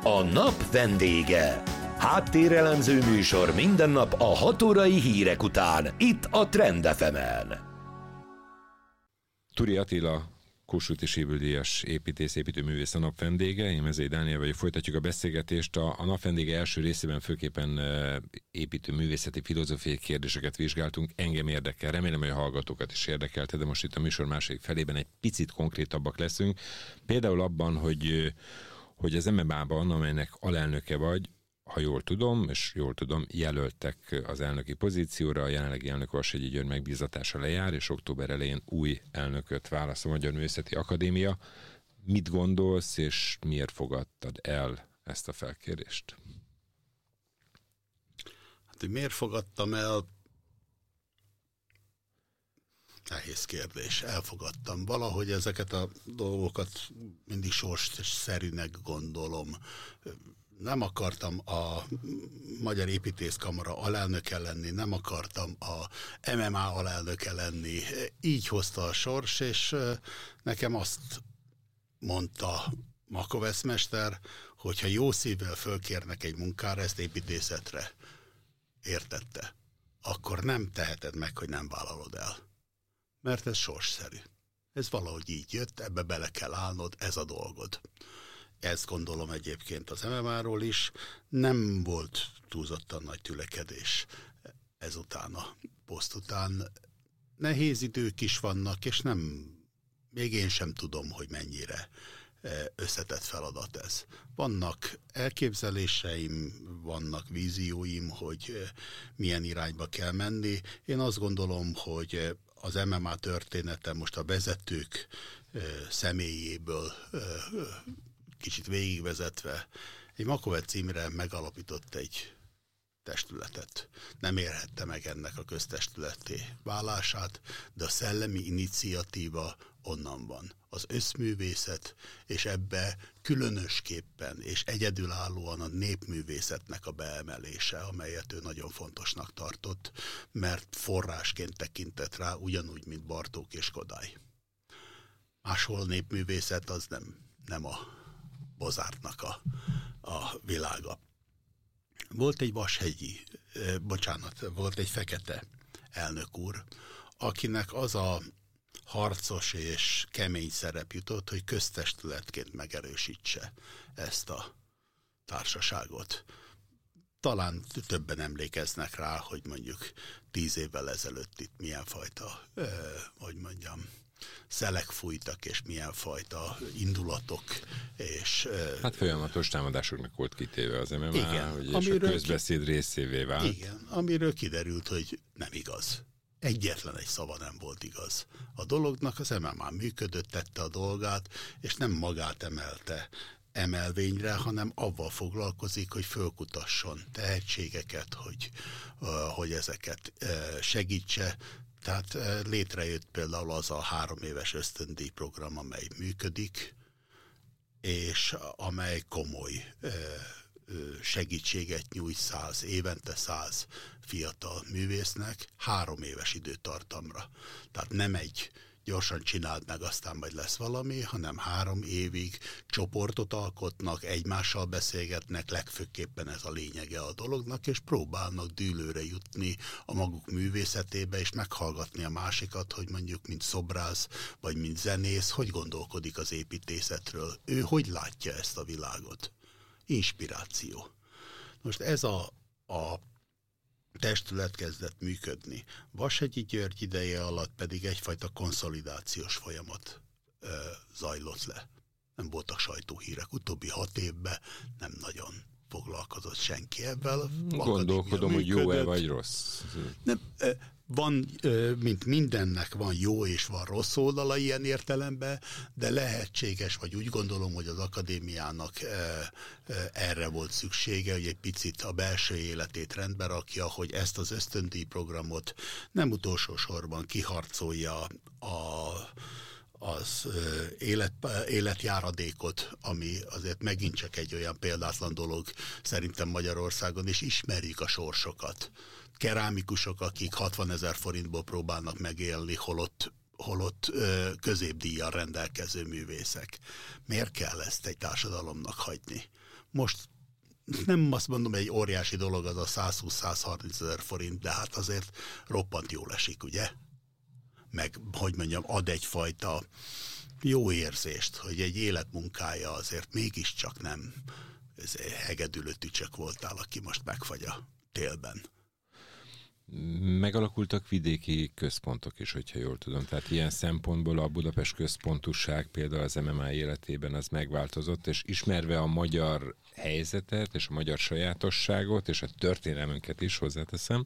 A nap vendége. Háttérelemző műsor minden nap a 6 órai hírek után, itt a Trend FM-en. Turi Attila, Kossuth és Ébüldíjas építész, építőművész a nap vendége. Én Mezei Dániel vagyok, folytatjuk a beszélgetést. A nap vendége első részében főképpen építőművészeti, filozófiai kérdéseket vizsgáltunk. Engem érdekel, remélem, hogy a hallgatókat is érdekelte, de most itt a műsor második felében egy picit konkrétabbak leszünk. Például abban, hogy az MMA-ban, amelynek alelnöke vagy, ha jól tudom, jelöltek az elnöki pozícióra, a jelenlegi elnök Vashegyi György megbízatása lejár, és október elején új elnököt választ a Magyar Művészeti Akadémia. Mit gondolsz, és miért fogadtad el ezt a felkérést? Hát, hogy miért fogadtam el? Nehéz kérdés. Elfogadtam. Valahogy ezeket a dolgokat mindig sorsszerűnek gondolom. Nem akartam a Magyar Építészkamara alelnöke lenni, nem akartam a MMA alelnöke lenni. Így hozta a sors, és nekem azt mondta Makovesz mester, hogyha jó szívvel fölkérnek egy munkára, ezt építészetre, értette, akkor nem teheted meg, hogy nem vállalod el. Mert ez sorsszerű. Ez valahogy így jött, ebbe bele kell állnod, ez a dolgod. Ezt gondolom egyébként az MMA-ról is. Nem volt túlzottan nagy tülekedés ezután a poszt után. Nehéz idők is vannak, és még én sem tudom, hogy mennyire összetett feladat ez. Vannak elképzeléseim, vannak vízióim, hogy milyen irányba kell menni. Én azt gondolom, hogy az MMA története most a vezetők személyéből kicsit végigvezetve egy Makovec Imre megalapított egy testületet. Nem érhette meg ennek a köztestületé válását, de a szellemi iniciatíva onnan van. Az összművészet, és ebbe különösképpen és egyedülállóan a népművészetnek a beemelése, amelyet ő nagyon fontosnak tartott, mert forrásként tekintett rá, ugyanúgy, mint Bartók és Kodály. Máshol népművészet az nem a Bozártnak a világa. Volt egy volt egy fekete elnök úr, akinek az a harcos és kemény szerep jutott, hogy köztestületként megerősítse ezt a társaságot. Talán többen emlékeznek rá, hogy mondjuk 10 évvel ezelőtt itt milyen fajta, szelek fújtak, és milyen fajta indulatok, és... Hát folyamatos támadásoknak volt kitéve az MMA, igen, és a közbeszéd részévé vált. Igen, amiről kiderült, hogy nem igaz. Egyetlen egy szava nem volt igaz. A dolognak az MMA működött, tette a dolgát, és nem magát emelte emelvényre, hanem avval foglalkozik, hogy fölkutasson tehetségeket, hogy ezeket segítse. Tehát létrejött például az a 3 éves ösztöndíj program, amely működik, és amely komoly segítséget nyújt évente 100 fiatal művésznek 3 éves időtartamra. Tehát nem egy gyorsan csináld meg, aztán majd lesz valami, hanem 3 évig csoportot alkotnak, egymással beszélgetnek, legfőképpen ez a lényege a dolognak, és próbálnak dűlőre jutni a maguk művészetébe, és meghallgatni a másikat, hogy mondjuk mint szobrász, vagy mint zenész, hogy gondolkodik az építészetről. Ő hogy látja ezt a világot? Inspiráció. Most ez a testület kezdett működni. Vashegyi György ideje alatt pedig egyfajta konszolidációs folyamat zajlott le. Nem voltak sajtóhírek. Utóbbi 6 évben nem nagyon foglalkozott senki ebben. Gondolkodom, hogy jó-e vagy rossz. Nem, van, mint mindennek van jó és van rossz oldala ilyen értelemben, de lehetséges, vagy úgy gondolom, hogy az akadémiának erre volt szüksége, hogy egy picit a belső életét rendbe rakja, hogy ezt az ösztöndíj-programot nem utolsó sorban kiharcolja az életjáradékot, ami azért megint csak egy olyan példátlan dolog szerintem Magyarországon, és ismerjük a sorsokat. Kerámikusok, akik 60 000 forintból próbálnak megélni, holott középdíjjal rendelkező művészek. Miért kell ezt egy társadalomnak hagyni? most nem azt mondom, egy óriási dolog az a 120-130 ezer forint, de hát azért roppant jól esik, ugye? Meg, hogy mondjam, ad egyfajta jó érzést, hogy egy életmunkája azért mégiscsak nem hegedülő tücsök voltál, aki most megfagy a télben. Megalakultak vidéki központok is, hogyha jól tudom. Tehát ilyen szempontból a Budapest központúság például az MMA életében az megváltozott, és ismerve a magyar helyzetet, és a magyar sajátosságot, és a történelmünket is hozzáteszem,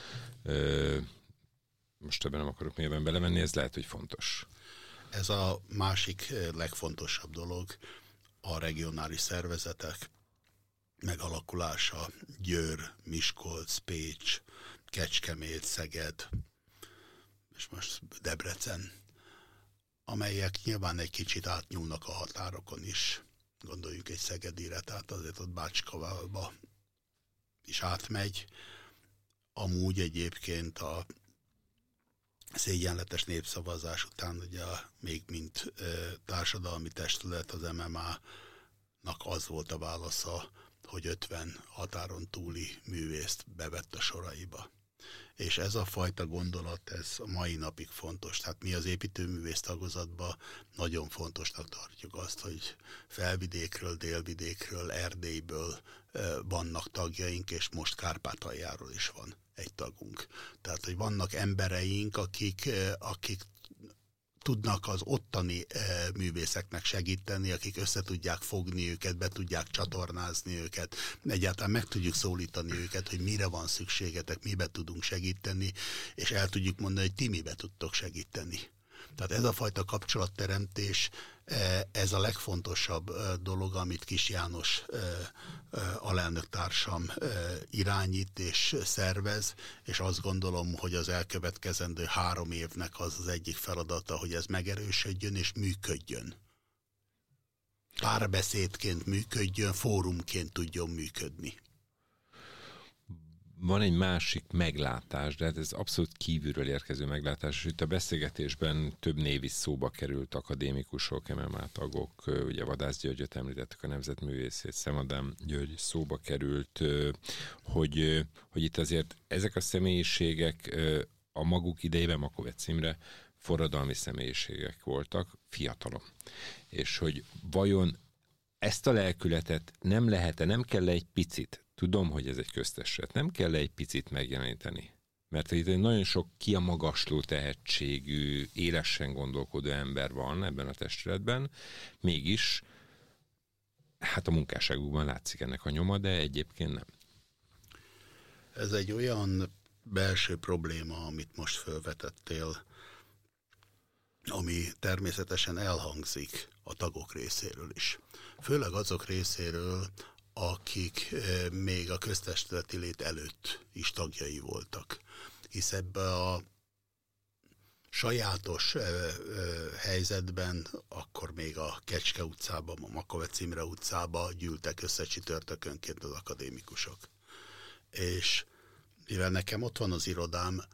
most ebben nem akarok mélyebben belemenni, ez lehet, hogy fontos. Ez a másik legfontosabb dolog, a regionális szervezetek megalakulása, Győr, Miskolc, Pécs, Kecskemét, Szeged, és most Debrecen, amelyek nyilván egy kicsit átnyúlnak a határokon is. Gondoljunk egy szegedire, tehát azért ott Bácskavalba is átmegy. Amúgy egyébként a szégyenletes népszavazás után ugye még mint társadalmi testület az MMA-nak az volt a válasza, hogy 50 határon túli művészt bevett a soraiba. És ez a fajta gondolat, ez a mai napig fontos. Tehát mi az építőművész tagozatban nagyon fontosnak tartjuk azt, hogy Felvidékről, Délvidékről, Erdélyből vannak tagjaink, és most Kárpátaljáról is van egy tagunk. Tehát, hogy vannak embereink, akik tudnak az ottani művészeknek segíteni, akik össze tudják fogni őket, be tudják csatornázni őket, egyáltalán meg tudjuk szólítani őket, hogy mire van szükségetek, mibe tudunk segíteni, és el tudjuk mondani, hogy ti mibe tudtok segíteni. Tehát ez a fajta kapcsolatteremtés, ez a legfontosabb dolog, amit Kis János alelnök társam irányít és szervez, és azt gondolom, hogy az elkövetkezendő 3 évnek az az egyik feladata, hogy ez megerősödjön és működjön. Párbeszédként működjön, fórumként tudjon működni. Van egy másik meglátás, de hát ez abszolút kívülről érkező meglátás, és itt a beszélgetésben több név is szóba került, akadémikusok, MMA tagok, ugye Vadász Györgyöt említettük, a nemzetművészét, Szemadám György szóba került, hogy itt azért ezek a személyiségek a maguk idejében, Makovecz Imre, forradalmi személyiségek voltak, fiatalon. És hogy vajon ezt a lelkületet nem lehet-e, nem kell egy picit, tudom, hogy ez egy köztestület, nem kell egy picit megjeleníteni. Mert itt nagyon sok kiamagasló tehetségű, élesen gondolkodó ember van ebben a testületben, mégis hát a munkásságukban látszik ennek a nyoma, de egyébként nem. Ez egy olyan belső probléma, amit most felvetettél, ami természetesen elhangzik a tagok részéről is. Főleg azok részéről, akik még a köztestületi lét előtt is tagjai voltak. Hisz ebben a sajátos helyzetben, akkor még a Kecske utcában, a Makovecz Imre utcában gyűltek össze csütörtökönként az akadémikusok. És mivel nekem ott van az irodám,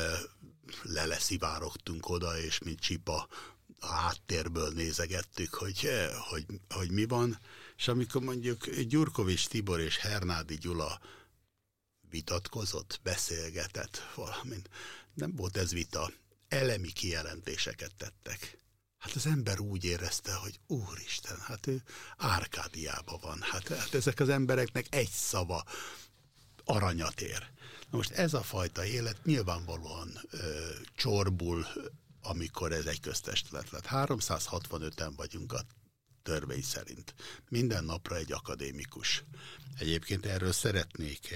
leszivárogtunk oda, és mint csipa a háttérből nézegettük, hogy mi van, és amikor mondjuk Gyurkovics Tibor és Hernádi Gyula vitatkozott, beszélgetett valamint, nem volt ez vita, elemi kijelentéseket tettek. Hát az ember úgy érezte, hogy úristen, hát ő Árkádiában van, hát ezek az embereknek egy szava aranyat ér. Na most ez a fajta élet nyilvánvalóan csorbul, amikor ez egy köztestület lett. 365-en vagyunk a törvény szerint. Minden napra egy akadémikus. Egyébként erről szeretnék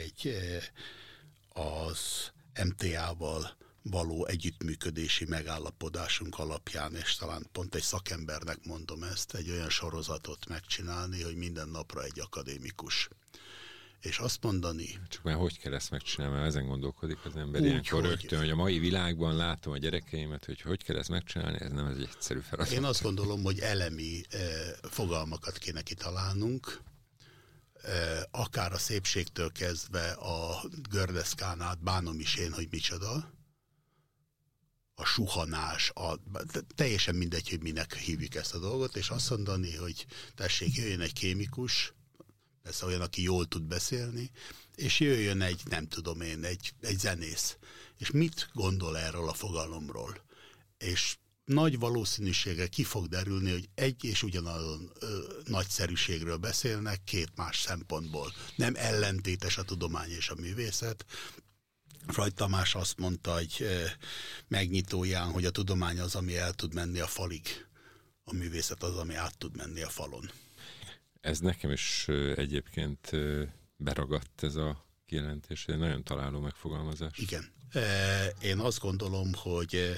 az MTA-val való együttműködési megállapodásunk alapján, és talán pont egy szakembernek mondom ezt, egy olyan sorozatot megcsinálni, hogy minden napra egy akadémikus. És azt mondani... Csak már hogy kell ezt megcsinálni, mert ezen gondolkodik az ember ilyenkor rögtön, hogy a mai világban látom a gyerekeimet, hogy kell ezt megcsinálni, ez nem egy egyszerű feladat. Én azt gondolom, hogy elemi fogalmakat kéne kitalálnunk, akár a szépségtől kezdve a gördeszkán át, bánom is én, hogy micsoda, a suhanás, teljesen mindegy, hogy minek hívjuk ezt a dolgot, és azt mondani, hogy tessék, jöjjön egy kémikus, persze olyan, aki jól tud beszélni, és jöjjön egy, nem tudom én, egy zenész, és mit gondol erről a fogalomról. És nagy valószínűséggel ki fog derülni, hogy egy és ugyanazon nagyszerűségről beszélnek két más szempontból. Nem ellentétes a tudomány és a művészet. Freud Tamás azt mondta egy megnyitóján, hogy a tudomány az, ami el tud menni a falig. A művészet az, ami át tud menni a falon. Ez nekem is egyébként beragadt ez a kijelentés, egy nagyon találó megfogalmazás. Igen. Én azt gondolom, hogy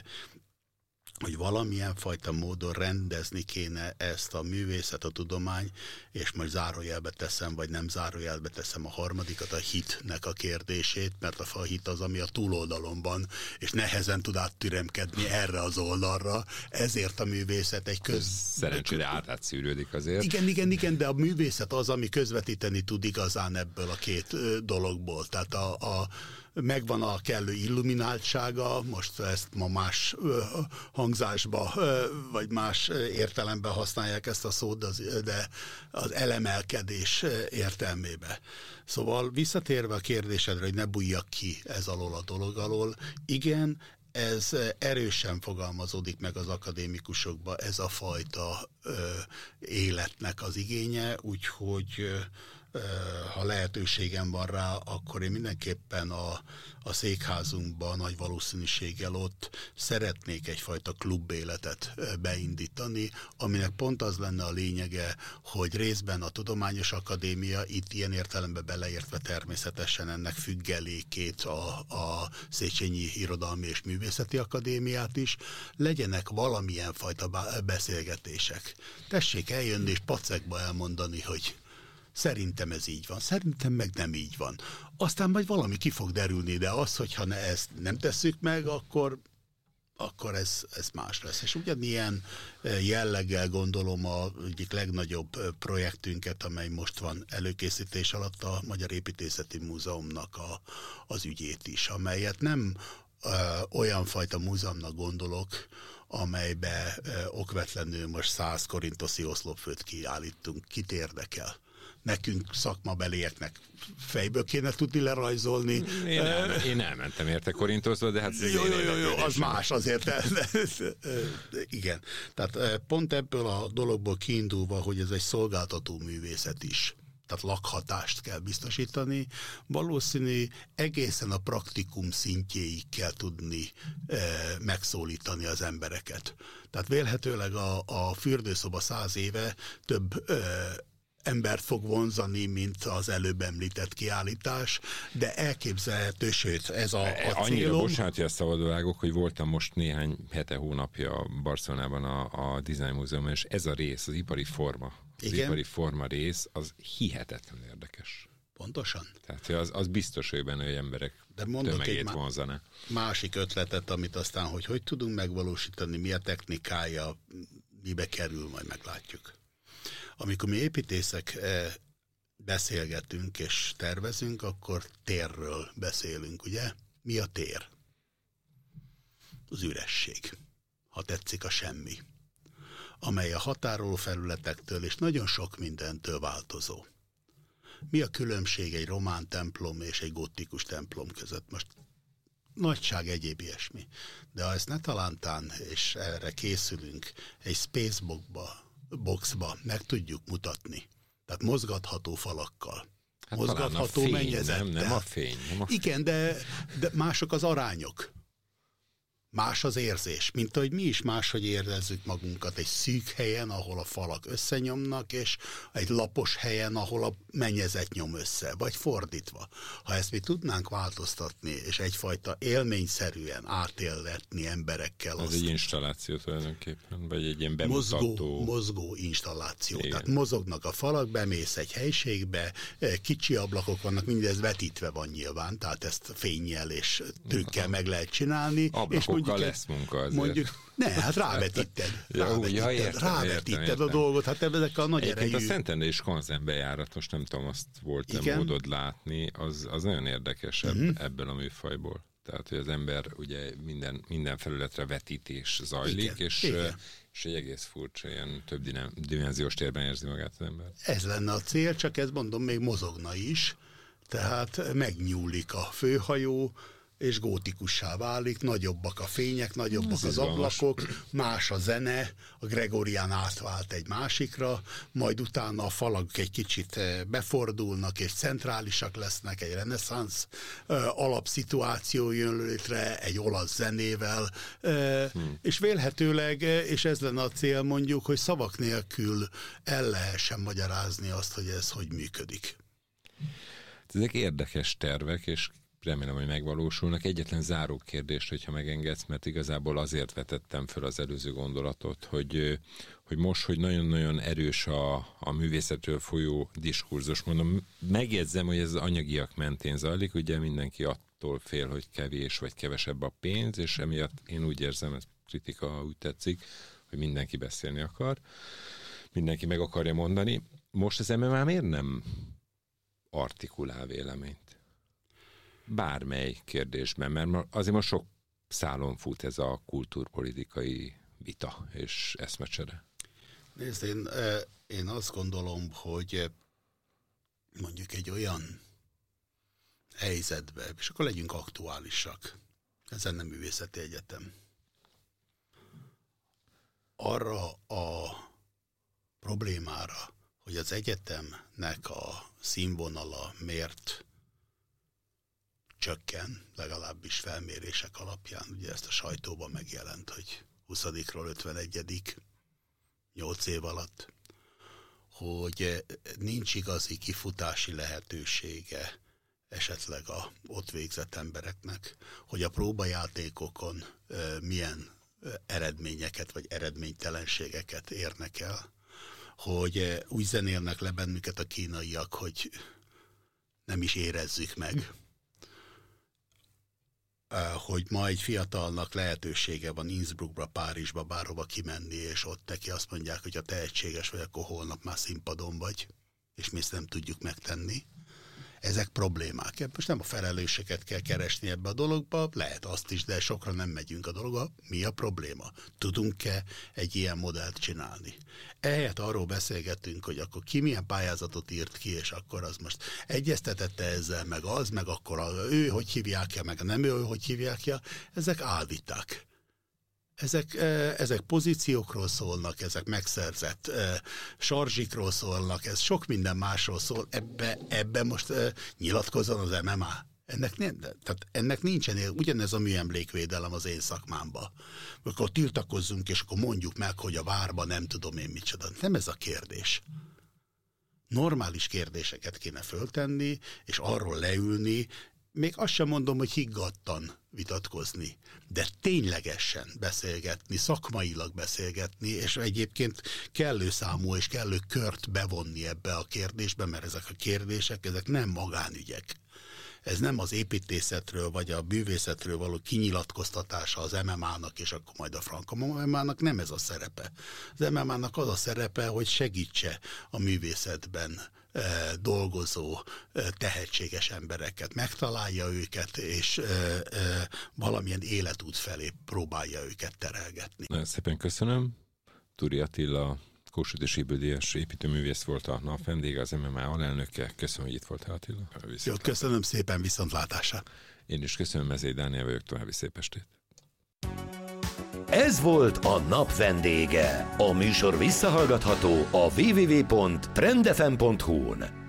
valamilyen fajta módon rendezni kéne ezt a művészet, a tudomány, és majd zárójelbe teszem, vagy nem zárójelbe teszem a harmadikat, a hitnek a kérdését, mert a hit az, ami a túloldalon van, és nehezen tud áttüremkedni erre az oldalra, ezért a művészet egy Szerencsére átszűrődik azért. Igen, de a művészet az, ami közvetíteni tud igazán ebből a két dologból. Tehát megvan a kellő illumináltsága, most ezt ma más hangzásba, vagy más értelemben használják ezt a szót, de az elemelkedés értelmébe. Szóval visszatérve a kérdésedre, hogy ne bújjak ki ez alól a dolog alól, igen, ez erősen fogalmazódik meg az akadémikusokba, ez a fajta életnek az igénye, úgyhogy ha lehetőségem van rá, akkor én mindenképpen a székházunkban nagy valószínűséggel ott szeretnék egyfajta klubéletet beindítani, aminek pont az lenne a lényege, hogy részben a Tudományos Akadémia, itt ilyen értelemben beleértve természetesen ennek függelékét, a Széchenyi Irodalmi és Művészeti Akadémiát is, legyenek valamilyen fajta beszélgetések. Tessék eljönni és pacekba elmondani, hogy szerintem ez így van, szerintem meg nem így van. Aztán majd valami ki fog derülni, de az, hogyha ezt nem tesszük meg, akkor ez más lesz. És ugyanilyen jelleggel gondolom a egyik legnagyobb projektünket, amely most van előkészítés alatt, a Magyar Építészeti Múzeumnak az ügyét is, amelyet nem olyan fajta múzeumnak gondolok, amelybe okvetlenül most 100 korintoszi oszlopfőt kiállítunk. Kit érdekel? Nekünk szakmabelieknek fejből kéne tudni lerajzolni. Én elmentem érte Korintoszba, de hát... Jó, az más azért. Igen. Tehát pont ebből a dologból kiindulva, hogy ez egy szolgáltató művészet is, tehát lakhatást kell biztosítani, valószínű egészen a praktikum szintjéig kell tudni megszólítani az embereket. Tehát vélhetőleg a fürdőszoba 100 éve több embert fog vonzani, mint az előbb említett kiállítás, de elképzelhető, sőt, ez a annyira célom. Bocsánat, hogy ezt szabadvágok, hogy voltam most néhány hónapja Barcelonában a Design Múzeumban, és ez a rész, az ipari forma, ipari forma rész, az hihetetlenül érdekes. Pontosan. Tehát az biztos, hogy benne, hogy emberek tömegét vonzana. Másik ötletet, amit aztán, hogy tudunk megvalósítani, mi a technikája, mibe kerül, majd meglátjuk. Amikor mi építészek beszélgetünk és tervezünk, akkor térről beszélünk, ugye? Mi a tér? Az üresség, ha tetszik a semmi, amely a határoló felületektől és nagyon sok mindentől változó. Mi a különbség egy román templom és egy gótikus templom között? Most nagyság egyéb ilyesmi. De ha ezt ne talántán, és erre készülünk, egy spaceboxba meg tudjuk mutatni. Tehát mozgatható falakkal. Hát mozgatható mennyezettel. Nem a fény. Igen, de mások az arányok. Más az érzés, mint ahogy mi is máshogy érezzük magunkat egy szűk helyen, ahol a falak összenyomnak, és egy lapos helyen, ahol a mennyezet nyom össze, vagy fordítva. Ha ezt mi tudnánk változtatni, és egyfajta élményszerűen átéltetni emberekkel. Ez egy installáció tulajdonképpen, vagy egy ilyen bemutató. Mozgó installáció. Igen. Tehát mozognak a falak, bemész egy helységbe, kicsi ablakok vannak, mindez vetítve van nyilván, tehát ezt fénnyel és trükkel meg lehet csinálni. Ablakokkal lesz munka azért. Mondjuk, hát rávetíted. Rávetíted a dolgot, hát ezek a nagy erejű. Egyébként a Szentendrei konzervbejárat, most nem tudom, azt volt-e módod látni, az nagyon érdekes ebből a műfajból. Tehát, hogy az ember ugye minden felületre vetítés zajlik, Igen, és egy egész furcsa, ilyen több dimenziós térben érzi magát az ember. Ez lenne a cél, csak ez mondom, még mozogna is, tehát megnyúlik a főhajó, és gótikussá válik, nagyobbak a fények, nagyobbak az ablakok, más a zene, a Gregorián átvált egy másikra, majd utána a falak egy kicsit befordulnak, és centrálisak lesznek, egy reneszánsz alapszituáció jön létre, egy olasz zenével, és vélhetőleg, és ez lenne a cél mondjuk, hogy szavak nélkül el lehessen magyarázni azt, hogy ez hogy működik. Ezek érdekes tervek, és remélem, hogy megvalósulnak. Egyetlen záró kérdést, hogyha megengedsz, mert igazából azért vetettem fel az előző gondolatot, hogy most, hogy nagyon-nagyon erős a művészetről folyó diskurzus, mondom, megjegyzem, hogy ez az anyagiak mentén zajlik, ugye mindenki attól fél, hogy kevés vagy kevesebb a pénz, és emiatt én úgy érzem, ez kritika, ha úgy tetszik, hogy mindenki beszélni akar, mindenki meg akarja mondani. Most az MMA miért nem artikulál véleményt? Bármely kérdésben, mert azért most sok szálon fut ez a kultúrpolitikai vita és eszmecsere. Nézd, én azt gondolom, hogy mondjuk egy olyan helyzetben, és akkor legyünk aktuálisak, ezen nem művészeti egyetem, arra a problémára, hogy az egyetemnek a színvonala miért csökken, legalábbis felmérések alapján, ugye ezt a sajtóban megjelent, hogy 20-ról 51. 8 év alatt, hogy nincs igazi kifutási lehetősége esetleg a ott végzett embereknek, hogy a próbajátékokon milyen eredményeket vagy eredménytelenségeket érnek el, hogy úgy zenélnek le bennünket a kínaiak, hogy nem is érezzük meg, hogy ma egy fiatalnak lehetősége van Innsbruckba, Párizsba, bárhova kimenni, és ott neki azt mondják, hogy ha tehetséges vagy, akkor holnap már színpadon vagy, és mi ezt nem tudjuk megtenni. Ezek problémák. Most nem a felelőseket kell keresni ebbe a dologba, lehet azt is, de sokra nem megyünk a dologba. Mi a probléma? Tudunk-e egy ilyen modellt csinálni? Ehelyett arról beszélgetünk, hogy akkor ki milyen pályázatot írt ki, és akkor az most egyeztetette ezzel, meg az, meg akkor ő hogy hívják-e, meg nem ő hogy hívják-e. Ezek álviták. Ezek pozíciókról szólnak, ezek megszerzett sarzsikról szólnak, ez sok minden másról szól, ebbe most nyilatkozzon az MMA. Ennek nincsen, ugyanez a műemlékvédelem az én szakmámban. Akkor tiltakozzunk, és akkor mondjuk meg, hogy a várban nem tudom én micsoda. Nem ez a kérdés. Normális kérdéseket kéne föltenni, és arról leülni, még azt sem mondom, hogy higgadtan vitatkozni, de ténylegesen beszélgetni, szakmailag beszélgetni, és egyébként kellő számú és kellő kört bevonni ebbe a kérdésbe, mert ezek a kérdések, ezek nem magánügyek. Ez nem az építészetről vagy a művészetről való kinyilatkoztatása az MMA-nak, és akkor majd a Franco MMA-nak nem ez a szerepe. Az MMA-nak az a szerepe, hogy segítse a művészetben dolgozó, tehetséges embereket, megtalálja őket, és valamilyen életút felé próbálja őket terelgetni. Nagyon szépen köszönöm. Turi Attila, Kossuth & Díjas építőművész volt a nap vendége, az MMA alelnöke. Köszönöm, hogy itt voltál, Attila. Jó, köszönöm szépen, viszontlátásra. Én is köszönöm, Mezei Dániel vagyok, további szép estét. Ez volt a nap vendége. A műsor visszahallgatható a www.trendfm.hu-n.